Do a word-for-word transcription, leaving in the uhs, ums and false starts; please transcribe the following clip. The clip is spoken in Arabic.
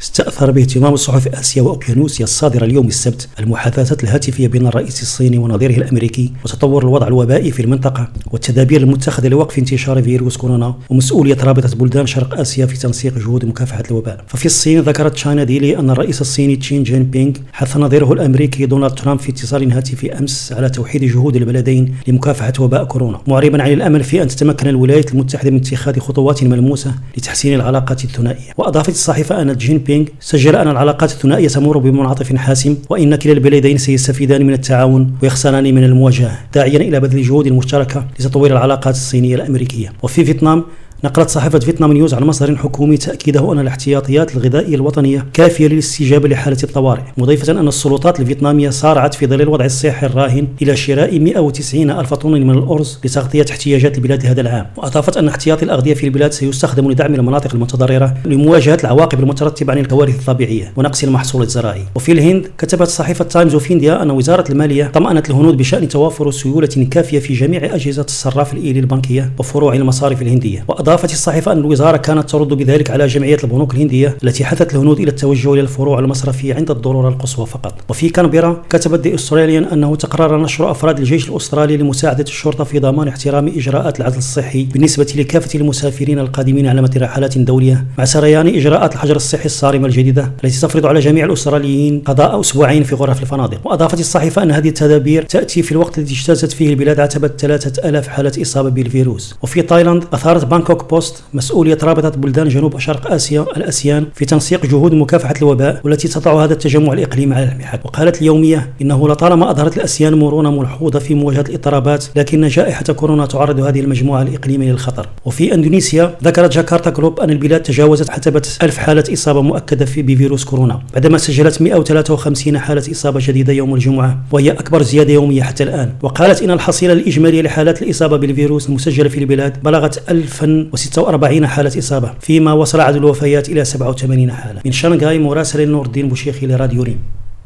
استأثر باهتمام الصحف آسيا وأوقيانوسيا الصادرة اليوم السبت المحادثات الهاتفية بين الرئيس الصيني ونظيره الأمريكي وتطور الوضع الوبائي في المنطقة والتدابير المتخذة لوقف انتشار فيروس كورونا ومسؤولية رابطة بلدان شرق آسيا في تنسيق جهود مكافحة الوباء. ففي الصين ذكرت تشاينا ديلي أن الرئيس الصيني تشين جين بينغ حث نظيره الأمريكي دونالد ترامب في اتصال هاتفي أمس على توحيد جهود البلدين لمكافحة وباء كورونا، معربا عن الأمل في أن تتمكن الولايات المتحدة من اتخاذ خطوات ملموسة لتحسين العلاقات الثنائية. وأضافت الصحيفة أن جين بينغ سجل أن العلاقات الثنائية تمر بمنعطف حاسم وإن كلا البلدين سيستفيدان من التعاون ويخسران من المواجهة، داعيا إلى بذل جهود مشتركة لتطوير العلاقات الصينية الأمريكية. وفي فيتنام نقلت صحيفة فيتنام نيوز عن مصدر حكومي تأكيده أن الاحتياطيات الغذائية الوطنية كافية للاستجابة لحالة الطوارئ، مضيفة أن السلطات الفيتنامية سارعت في ظل الوضع الصحي الراهن إلى شراء مئة وتسعين ألف طن من الأرز لتغطية احتياجات البلاد هذا العام. وأضافت أن احتياطي الأغذية في البلاد سيستخدم لدعم المناطق المتضررة لمواجهة العواقب المترتبة عن الكوارث الطبيعية ونقص المحصول الزراعي. وفي الهند كتبت صحيفة تايمز اوف انديا أن وزارة المالية طمأنت الهنود بشأن توافر سيولة كافية في جميع أجهزة الصراف الإيلي البنكية وفروع المصارف الهندية. وأضافت الصحيفة أن الوزارة كانت ترد بذلك على جمعية البنوك الهندية التي حثت الهنود إلى التوجه إلى الفروع المصرفية عند الضرورة القصوى فقط. وفي كانبيرا كتبت دي أستراليان أنه تقرر نشر أفراد الجيش الأسترالي لمساعدة الشرطة في ضمان احترام إجراءات العزل الصحي بالنسبة لكافة المسافرين القادمين على متن رحلات دولية، مع سريان إجراءات الحجر الصحي الصارمة الجديدة التي تفرض على جميع الأستراليين قضاء أسبوعين في غرف الفنادق. وأضافت الصحيفة أن هذه التدابير تأتي في الوقت الذي اجتازت فيه البلاد عتبة ثلاثة آلاف حالة إصابة بالفيروس. وفي تايلاند أثارت بانكوك بوست مسؤولية رابطة بلدان جنوب شرق آسيا الأسيان في تنسيق جهود مكافحة الوباء والتي تضع هذا التجمع الإقليمي على المحك. وقالت اليومية إنه لطالما أظهرت الأسيان مرونة ملحوظة في مواجهة الاضطرابات، لكن جائحة كورونا تعرض هذه المجموعة الإقليمية للخطر. وفي أندونيسيا ذكرت جاكرتا جروب أن البلاد تجاوزت عتبة ألف حالة إصابة مؤكدة في بفيروس كورونا بعدما سجلت مئة وثلاثة وخمسين حالة إصابة جديدة يوم الجمعة، وهي أكبر زيادة يومية حتى الآن. وقالت إن الحصيلة الإجمالية لحالات الإصابة بالفيروس المسجلة في البلاد بلغت ألف وستة وأربعين حالة إصابة، فيما وصل عدد الوفيات إلى سبعة وثمانين حالة. من شنغهاي مراسل نور الدين بوشيخي لراديو ريم.